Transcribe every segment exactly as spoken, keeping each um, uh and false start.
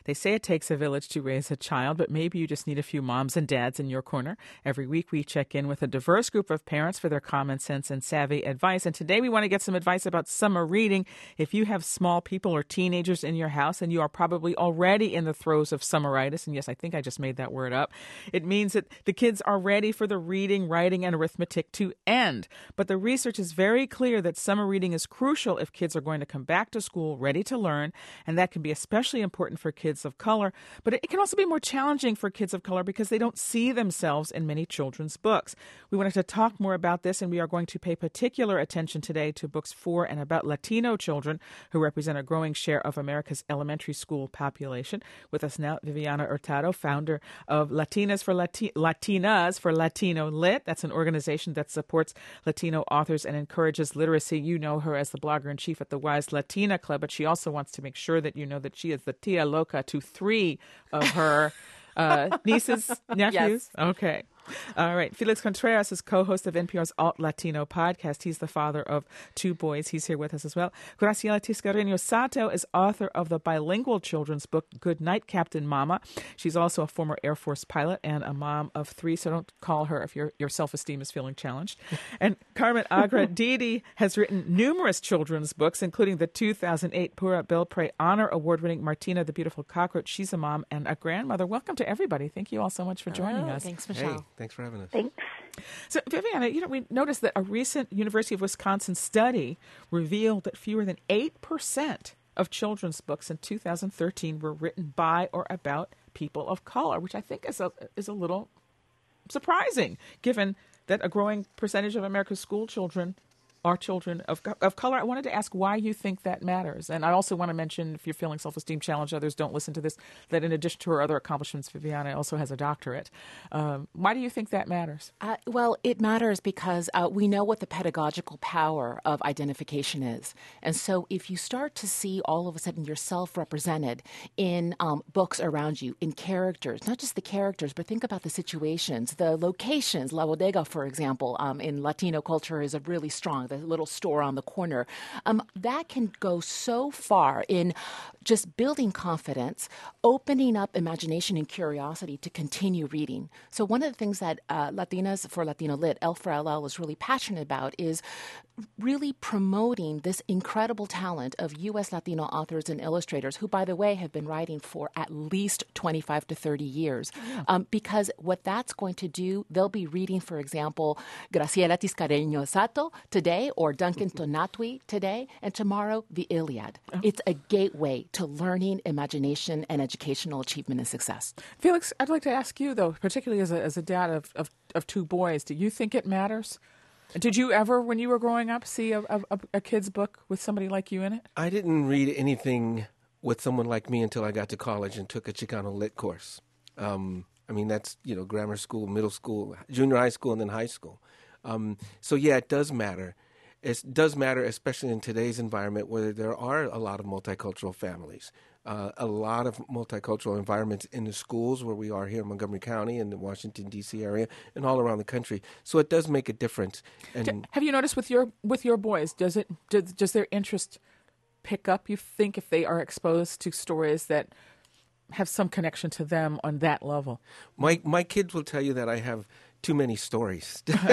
They say it takes a village to raise a child, but maybe you just need a few moms and dads in your corner. Every week we check in with a diverse group of parents for their common sense and savvy advice. And today we want to get some advice about summer reading. If you have small people or teenagers in your house and you are probably already in the throes of summeritis, and yes, I think I just made that word up, it means that the kids are ready for the reading, writing, and arithmetic to end. But the research is very clear that summer reading is crucial if kids are going to come back to school ready to learn, and that can be especially important for kids of color. But it can also be more challenging for kids of color because they don't see themselves in many children's books. We wanted to talk more about this, and we are going to pay particular attention today to books for and about Latino children who represent a growing share of America's elementary school population. With us now, Viviana Hurtado, founder of Latinas for Lati- Latinas for Latino Lit. That's an organization that supports Latino authors and encourages literacy. You know her as the blogger-in-chief at the Wise Latina Club, but she also wants to make sure that you know that she is the tia loca to three of her uh, nieces, nephews. Yes. Okay. All right. Felix Contreras is co-host of N P R's Alt Latino podcast. He's the father of two boys. He's here with us as well. Graciela Tiscareño Sato is author of the bilingual children's book, Good Night, Captain Mama. She's also a former Air Force pilot and a mom of three, so don't call her if your your self-esteem is feeling challenged. And Carmen Agra Didi has written numerous children's books, including the two thousand eight Pura Belpre Honor Award-winning Martina the Beautiful Cockroach. She's a mom and a grandmother. Welcome to everybody. Thank you all so much for joining Hello. us. Thanks, Michelle. Hey, thanks for having us. Thanks. So, Viviana, you know, we noticed that a recent University of Wisconsin study revealed that fewer than eight percent of children's books in two thousand thirteen were written by or about people of color, which I think is a, is a little surprising, given that a growing percentage of America's school children are children of of color. I wanted to ask why you think that matters. And I also want to mention, if you're feeling self-esteem challenged, others don't listen to this, that in addition to her other accomplishments, Viviana also has a doctorate. Um, why do you think that matters? Uh, well, it matters because uh, we know what the pedagogical power of identification is. And so if you start to see all of a sudden yourself represented in um, books around you, in characters, not just the characters, but think about the situations, the locations. La Bodega, for example, um, in Latino culture is a really strong, the little store on the corner. Um, that can go so far in just building confidence, opening up imagination and curiosity to continue reading. So one of the things that uh, Latinas for Latino Lit, L four L L, is really passionate about is really promoting this incredible talent of U S Latino authors and illustrators who, by the way, have been writing for at least twenty-five to thirty years. Yeah. Um, because what that's going to do, they'll be reading, for example, Graciela Tiscareño Sato today, or Duncan Tonatui today, and tomorrow, the Iliad. Oh. It's a gateway to learning, imagination, and educational achievement and success. Felix, I'd like to ask you, though, particularly as a, as a dad of, of, of two boys, do you think it matters? Did you ever, when you were growing up, see a, a, a kid's book with somebody like you in it? I didn't read anything with someone like me until I got to college and took a Chicano Lit course. Um, I mean, that's, you know, grammar school, middle school, junior high school, and then high school. Um, so, yeah, it does matter. It does matter, especially in today's environment where there are a lot of multicultural families, uh, a lot of multicultural environments in the schools where we are here in Montgomery County and the Washington, D C area and all around the country. So it does make a difference. And have you noticed with your with your boys, does it does, does their interest pick up, you think, if they are exposed to stories that have some connection to them on that level? My my kids will tell you that I have too many stories. So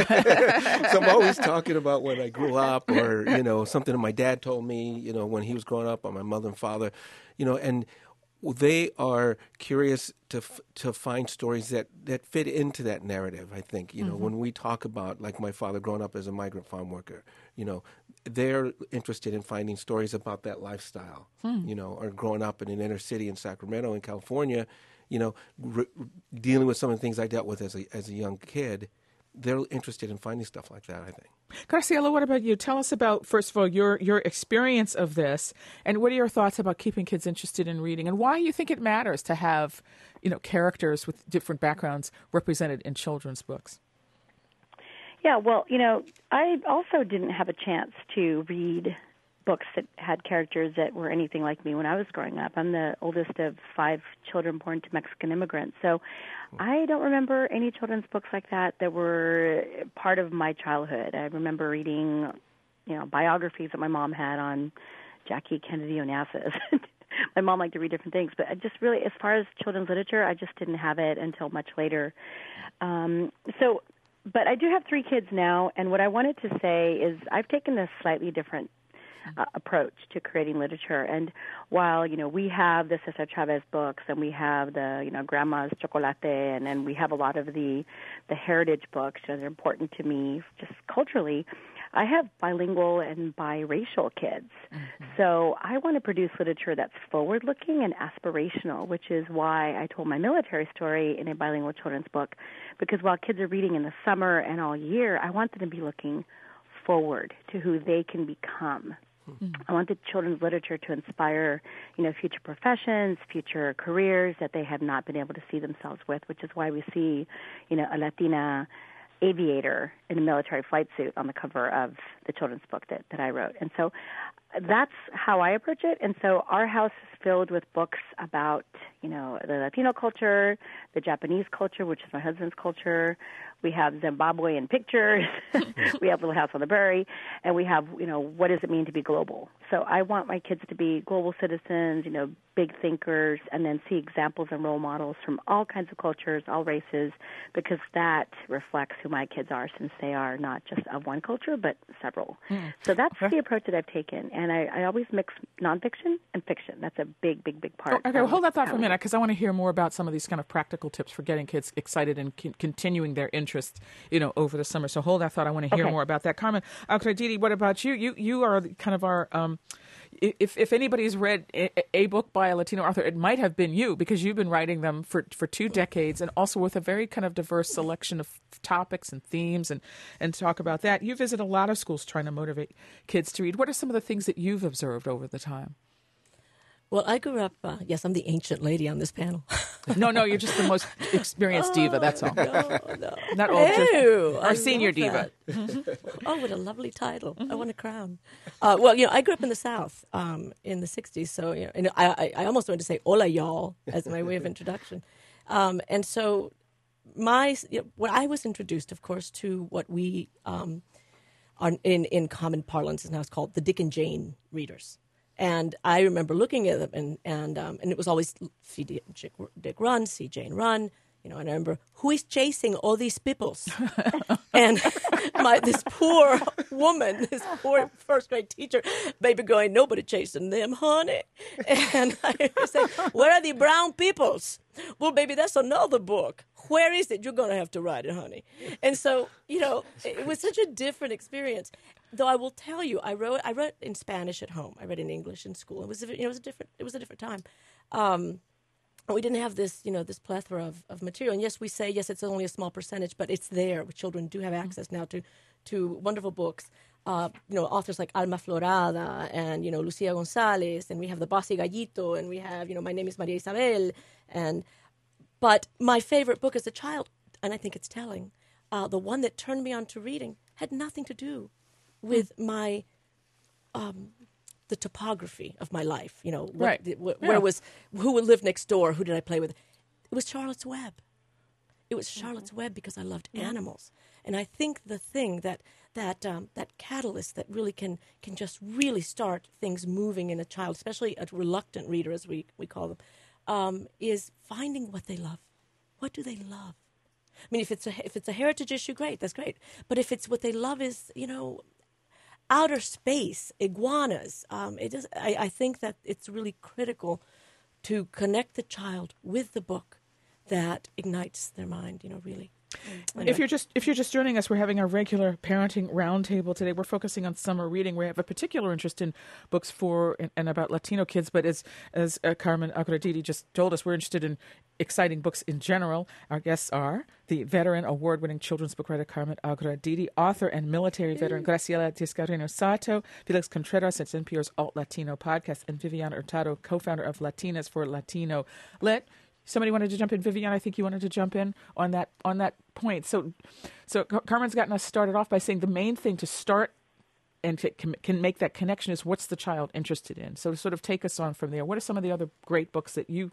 I'm always talking about when I grew up, or, you know, something that my dad told me, you know, when he was growing up, or my mother and father, you know, and they are curious to to find stories that, that fit into that narrative, I think. You know, mm-hmm. when we talk about, like, my father growing up as a migrant farm worker, you know, they're interested in finding stories about that lifestyle, hmm. you know, or growing up in an inner city in Sacramento in California, you know, re- dealing with some of the things I dealt with as a as a young kid. They're interested in finding stuff like that, I think. Graciela, what about you? Tell us about, first of all, your your experience of this, and what are your thoughts about keeping kids interested in reading, and why you think it matters to have, you know, characters with different backgrounds represented in children's books? Yeah, well, you know, I also didn't have a chance to read books that had characters that were anything like me when I was growing up. I'm the oldest of five children born to Mexican immigrants. So I don't remember any children's books like that that were part of my childhood. I remember reading, you know, biographies that my mom had on Jackie Kennedy Onassis. my mom liked to read different things, but I just really, as far as children's literature, I just didn't have it until much later. Um, so, but I do have three kids now, and what I wanted to say is I've taken a slightly different uh, approach to creating literature. And while, you know, we have the Cesar Chavez books, and we have the, you know, Grandma's Chocolate, and then we have a lot of the the heritage books that are important to me just culturally, I have bilingual and biracial kids. Mm-hmm. So I want to produce literature that's forward-looking and aspirational, which is why I told my military story in a bilingual children's book, because while kids are reading in the summer and all year, I want them to be looking forward to who they can become. Mm-hmm. I want the children's literature to inspire, you know, future professions, future careers that they have not been able to see themselves with, which is why we see, you know, a Latina aviator in a military flight suit on the cover of the children's book that, that I wrote. And so that's how I approach it. And so our house is filled with books about, you know, the Latino culture, the Japanese culture, which is my husband's culture. We have Zimbabwean pictures. We have Little House on the Prairie. And we have, you know, what does it mean to be global? So I want my kids to be global citizens, you know, big thinkers, and then see examples and role models from all kinds of cultures, all races, because that reflects who my kids are, since they are not just of one culture, but several. Mm. So that's okay. The approach that I've taken. And I, I always mix nonfiction and fiction. That's a big, big, big part. Oh, okay, well, hold that thought for a minute, because I want to hear more about some of these kind of practical tips for getting kids excited and con- continuing their interest, you know, over the summer. So hold that thought. I want to hear okay. more about that. Carmen Agudadidi, what about you? You you are kind of our, um, if if anybody's read a, a book by a Latino author, it might have been you, because you've been writing them for, for two decades, and also with a very kind of diverse selection of topics and themes, and, and talk about that. You visit a lot of schools trying to motivate kids to read. What are some of the things that you've observed over the time? Well, I grew up, uh, yes, I'm the ancient lady on this panel. no, no, you're just the most experienced oh, diva, that's all. No, no. Not old, Ew, just our senior diva. Oh, what a lovely title. Mm-hmm. I want a crown. Uh, well, you know, I grew up in the South um, in the sixties, so you know, and I, I almost wanted to say hola, y'all, as my way of introduction. Um, and so my, you know, when I was introduced, of course, to what we, um, are in, in common parlance is now it's called the Dick and Jane readers. And I remember looking at them, and and um, and it was always see Dick, Dick run, see Jane run, you know. And I remember, who is chasing all these peoples? And my this poor woman, this poor first grade teacher, baby going, nobody chasing them, honey. And I say, where are the brown peoples? Well, baby, that's another book. Where is it? You're going to have to write it, honey. And so, you know, it was such a different experience. Though I will tell you, I wrote I wrote in Spanish at home. I read in English in school. It was a, you know, it was a different it was a different time. Um, we didn't have this you know this plethora of, of material. And yes, we say yes, it's only a small percentage, but it's there. Children do have access now to to wonderful books. Uh, you know, authors like Alma Florada and you know Lucia Gonzalez, and we have the Bossy Gallito, and we have you know My Name is Maria Isabel. And but my favorite book as a child, and I think it's telling, uh, the one that turned me on to reading had nothing to do with my, um, the topography of my life, you know, what, right. the, wh- yeah. where was, who would live next door, who did I play with? It was Charlotte's Web. It was Charlotte's mm-hmm. Web because I loved mm-hmm. animals. And I think the thing that, that, um, that catalyst that really can, can just really start things moving in a child, especially a reluctant reader, as we, we call them, um, is finding what they love. What do they love? I mean, if it's a, if it's a heritage issue, great, that's great. But if it's what they love is, you know, outer space, iguanas. Um, it is. I, I think that it's really critical to connect the child with the book that ignites their mind. You know, really. Anyway. If you're just if you're just joining us, we're having our regular parenting roundtable today. We're focusing on summer reading. We have a particular interest in books for and, and about Latino kids, but as as uh, Carmen Agudadidi just told us, we're interested in exciting books in general. Our guests are the veteran award-winning children's book writer Carmen Agudadidi, author and military veteran Graciela Tiscareno Sato, Felix Contreras, it's N P R's Alt Latino podcast, and Viviana Hurtado, co-founder of Latinas for Latino Lit. Somebody wanted to jump in, Vivian. I think you wanted to jump in on that on that point. So, so Carmen's gotten us started off by saying the main thing to start and to, can, can make that connection is what's the child interested in. So to sort of take us on from there, what are some of the other great books that you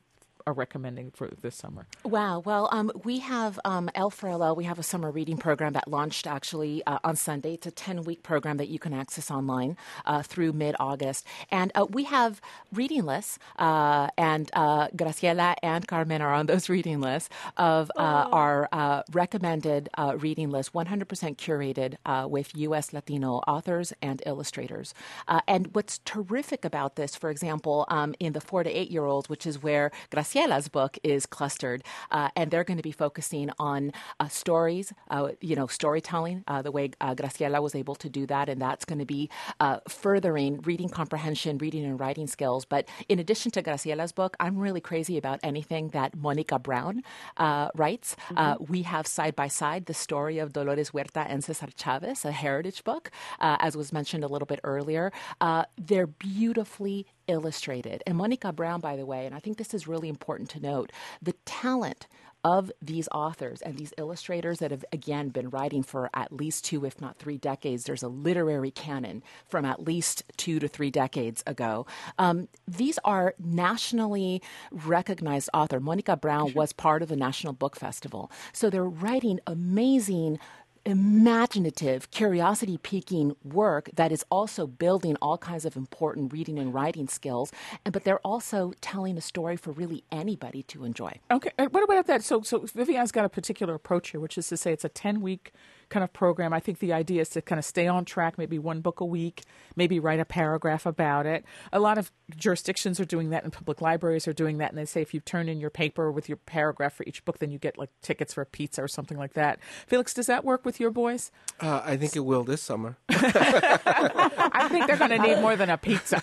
are recommending for this summer? Wow. Well, um, we have um, L four L L. We have a summer reading program that launched actually uh, on Sunday. It's a ten-week program that you can access online uh, through mid-August. And uh, we have reading lists, uh, and uh, Graciela and Carmen are on those reading lists of uh, our uh, recommended uh, reading list, one hundred percent curated uh, with U S Latino authors and illustrators. Uh, and what's terrific about this, for example, um, in the four to eight-year-olds, which is where Graciela's book is clustered, uh, and they're going to be focusing on uh, stories, uh, you know, storytelling, uh, the way uh, Graciela was able to do that, and that's going to be uh, furthering reading comprehension, reading and writing skills. But in addition to Graciela's book, I'm really crazy about anything that Monica Brown uh, writes. Mm-hmm. Uh, we have side by side the story of Dolores Huerta and Cesar Chavez, a heritage book, uh, as was mentioned a little bit earlier. Uh, they're beautifully illustrated. And Monica Brown, by the way, and I think this is really important to note, the talent of these authors and these illustrators that have, again, been writing for at least two, if not three decades. There's a literary canon from at least two to three decades ago. Um, these are nationally recognized authors. Monica Brown was part of the National Book Festival. So they're writing amazing, imaginative, curiosity-piquing work that is also building all kinds of important reading and writing skills, and but they're also telling a story for really anybody to enjoy. Okay, uh, what about that? So, so Vivian's got a particular approach here, which is to say it's a ten-week kind of program. I think the idea is to kind of stay on track, maybe one book a week, maybe write a paragraph about it. A lot of jurisdictions are doing that, and public libraries are doing that, and they say if you turn in your paper with your paragraph for each book, then you get like tickets for a pizza or something like that. Felix, does that work with your boys? Uh, I think it will this summer. I think they're going to need more than a pizza.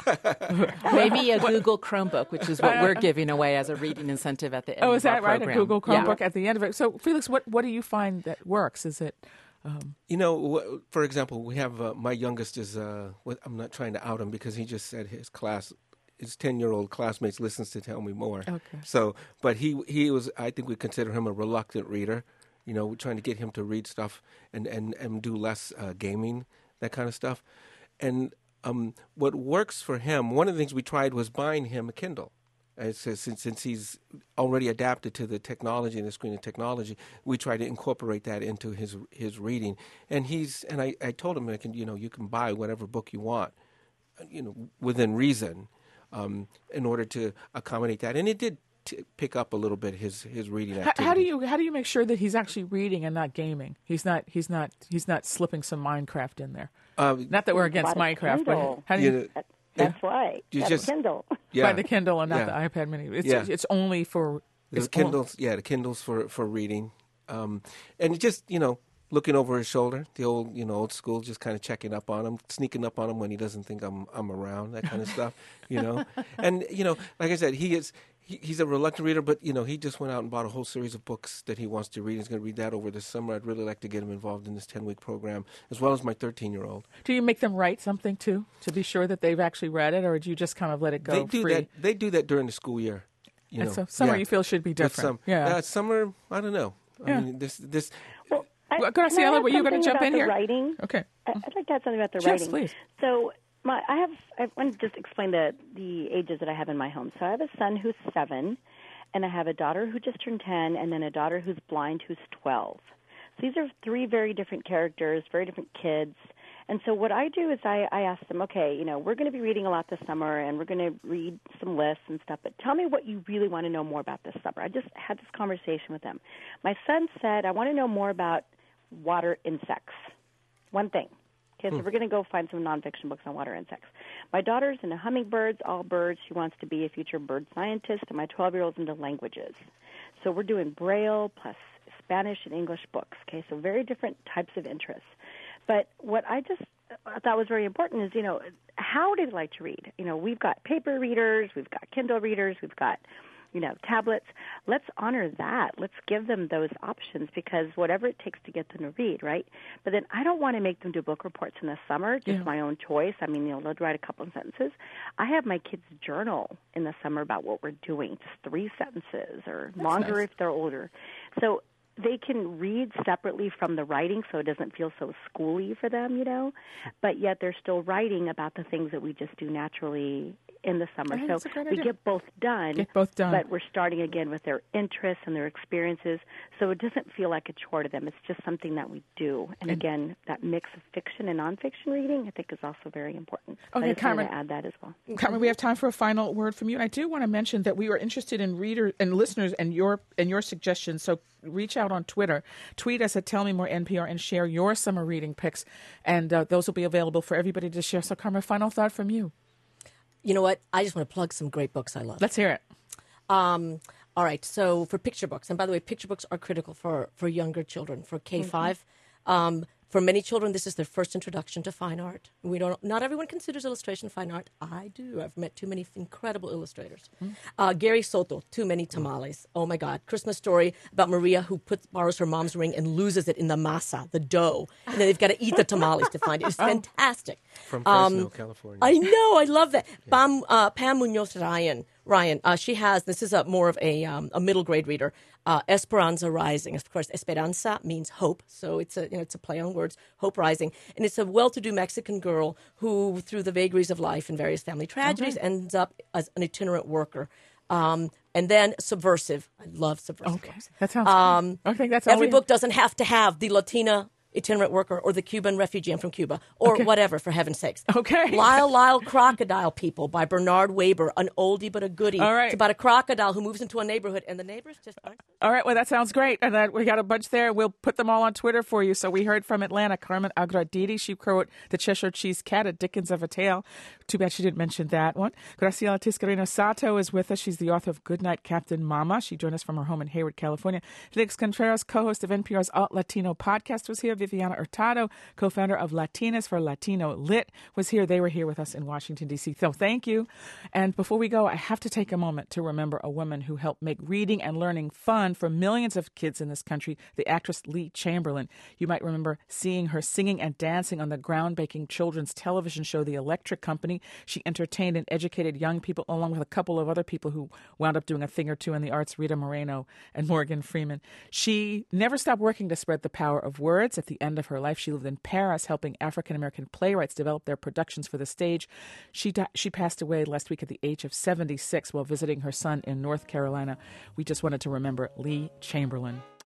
Maybe a Google Chromebook, which is what we're giving away as a reading incentive at the end oh, of is that our right? program. A Google Chromebook Yeah. at the end of it. So, Felix, what, what do you find that works? Is it... Um... You know, wh- for example, we have uh, my youngest is, uh, what, I'm not trying to out him because he just said his class, his ten-year-old classmates listens to Tell Me More. Okay. So, but he he was, I think we consider him a reluctant reader. You know, we're trying to get him to read stuff and, and, and do less uh, gaming, that kind of stuff. And um, what works for him, one of the things we tried was buying him a Kindle. Uh, so since, since he's already adapted to the technology and the screen of technology, we try to incorporate that into his his reading. And he's and I, I told him, I can, you know, you can buy whatever book you want, you know, within reason, um, in order to accommodate that. And it did t- pick up a little bit his his reading activity. How, how do you how do you make sure that he's actually reading and not gaming? He's not he's not he's not slipping some Minecraft in there. Uh, not that we're against Buy the Minecraft, but Kindle. how do you? You know, That, that's right. You That's just- Kindle. yeah, Buy the Kindle and not Yeah. the iPad Mini. It's Yeah. it's only for the it's Kindles. Yeah, the Kindles for for reading, um, and just you know looking over his shoulder, the old you know old school, just kind of checking up on him, sneaking up on him when he doesn't think I'm I'm around, that kind of stuff, you know. And you know, like I said, he is. He, he's a reluctant reader, but you know he just went out and bought a whole series of books that he wants to read. He's going to read that over the summer. I'd really like to get him onvolved in this ten-week program, as well as my thirteen-year-old. Do you make them write something too to be sure that they've actually read it, or do you just kind of let it go They do free? that. They do that during the school year. You And know, so summer yeah. you feel should be But different. Some, yeah. uh, summer, I don't know. I Yeah. mean, this this. Well, I, Well, can I Graciela, add were you gonna something jump about in the here? Writing? Okay. I- I'd like to add something about the Yes, writing. please. So, my I have I want to just explain the the ages that I have in my home. So I have a son who's seven, and I have a daughter who just turned ten, and then a daughter who's blind who's twelve. So these are three very different characters, very different kids. And so what I do is I, I ask them, okay, you know, we're going to be reading a lot this summer, and we're going to read some lists and stuff, but tell me what you really want to know more about this summer. I just had this conversation with them. My son said, I want to know more about water insects. One thing. Okay, so we're going to go find some nonfiction books on water insects. My daughter's into hummingbirds, all birds. She wants to be a future bird scientist, and my twelve-year-old's into languages. So we're doing Braille plus Spanish and English books, okay, so very different types of interests. But what I just thought was very important is, you know, how do they like to read? You know, we've got paper readers, we've got Kindle readers, we've got, you know, tablets. Let's honor that. Let's give them those options because whatever it takes to get them to read, right? But then I don't want to make them do book reports in the summer, just Yeah. my own choice. I mean, you know, they'll write a couple of sentences. I have my kids journal in the summer about what we're doing, just three sentences or longer nice. if they're older. So they can read separately from the writing so it doesn't feel so schooly for them, you know, but yet they're still writing about the things that we just do naturally in the summer. Oh, so that's a great we idea. get both done. Get both done. But we're starting again with their interests and their experiences, so it doesn't feel like a chore to them. It's just something that we do. And, And- again, that mix of fiction and nonfiction reading, I think, is also very important. So Okay, I just wanted Carmen. to add that as well. Carmen, we have time for a final word from you. And I do want to mention that we are interested in readers and listeners and your and your suggestions. So reach out on Twitter. Tweet us at Tell Me More N P R and share your summer reading picks. And uh, those will be available for everybody to share. So, Carmen, final thought from you. You know what? I just want to plug some great books I love. Let's hear it. Um, all right. So for picture books, and by the way, picture books are critical for, for younger children, for K five. Um, for many children, this is their first introduction to fine art. We don't. Not everyone considers illustration fine art. I do. I've met too many incredible illustrators. Uh, Gary Soto, Too Many Tamales. Oh my God! Christmas story about Maria who puts borrows her mom's ring and loses it in the masa, the dough, and then they've got to eat the tamales to find it. It's fantastic. From Um, Fresno, California. I know. I love that. Pam, uh, Pam Munoz Ryan. Ryan. Uh, she has. This is a more of a um, a middle grade reader. Uh, Esperanza Rising. Of course, Esperanza means hope, so it's a you know it's a play on words. Hope Rising, and it's a well-to-do Mexican girl who, through the vagaries of life and various family tragedies, ends up as an itinerant worker. Um, and then Subversive. I love subversive Okay. books. That sounds Um, good. Okay, that's all every we- book doesn't have to have the Latina itinerant worker or the Cuban refugee from Cuba or Okay. whatever, for heaven's sakes. Okay. Lyle Lyle Crocodile People by Bernard Weber, an oldie but a goodie. All right. It's about a crocodile who moves into a neighborhood and the neighbors just aren't. All right, well, that sounds great. And that we got a bunch there. We'll put them all on Twitter for you. So we heard from Atlanta, Carmen Agradidi. She wrote The Cheshire Cheese Cat, A Dickens of a Tale. Too bad she didn't mention that one. Graciela Tiscareno Sato is with us. She's the author of Goodnight, Captain Mama. She joined us from her home in Hayward, California. Felix Contreras, co-host of N P R's Alt Latino podcast, was here. Viviana Hurtado, co-founder of Latinas for Latino Lit, was here. They were here with us in Washington, D C. So thank you. And before we go, I have to take a moment to remember a woman who helped make reading and learning fun for millions of kids in this country, the actress Lee Chamberlain. You might remember seeing her singing and dancing on the groundbreaking children's television show, The Electric Company. She entertained and educated young people, along with a couple of other people who wound up doing a thing or two in the arts, Rita Moreno and Morgan Freeman. She never stopped working to spread the power of words. At the end of her life, she lived in Paris, helping African-American playwrights develop their productions for the stage. She di- she passed away last week at the age of seventy-six while visiting her son in North Carolina. We just wanted to remember Lee Chamberlain.